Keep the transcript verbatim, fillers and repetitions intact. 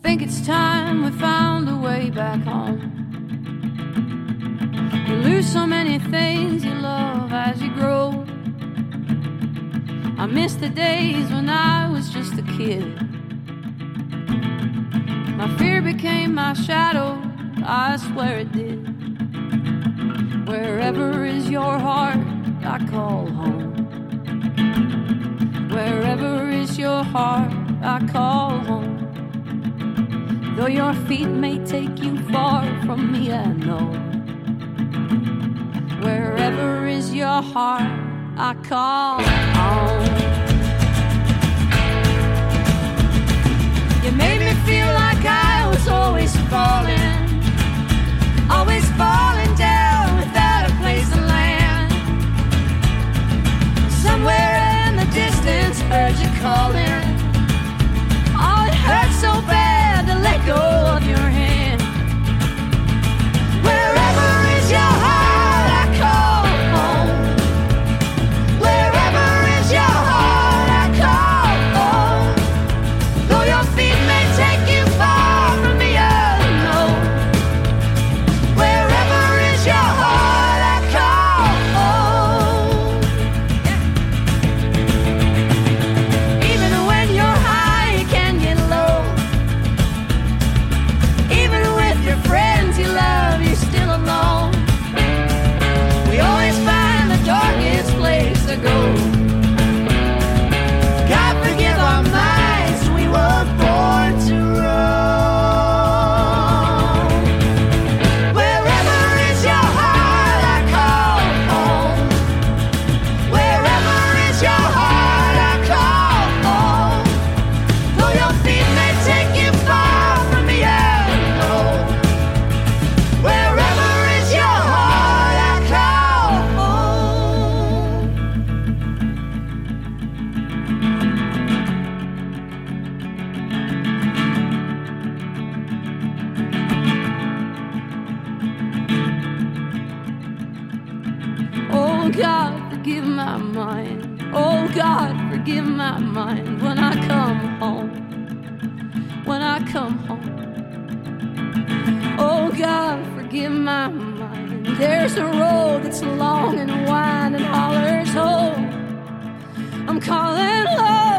think it's time we found a way back home. You lose so many things you love as you grow. I miss the days when I was just a kid. My fear became my shadow, I swear it did. Wherever is your heart, I call home. Wherever is your heart, I call home. Though your feet may take you far from me, I know. Wherever is your heart, I call home. You made me feel like I was always falling, always falling down without a place to land. Somewhere in the distance, heard you calling. Oh, it hurts so bad to let go of your hand. Wherever is your heart, I call home. Wherever is your heart, I call home. Though your feet may take you far from me, I know. Wherever is your heart, I call home. Even when you're high, you can get low. Even with your friends you love, you're still alone. We always find the darkest place to go. God forgive our minds, we were born to roam. Wherever is your heart, I call home. Wherever is your heart, I call home. Though your feet may take you far from me, I know. Wherever is your heart, I call home. Oh God, forgive my mind. Oh God, forgive my mind when I come home. When I come home. Oh God, forgive my mind. There's a road that's long and wide and hollers home. I'm calling home.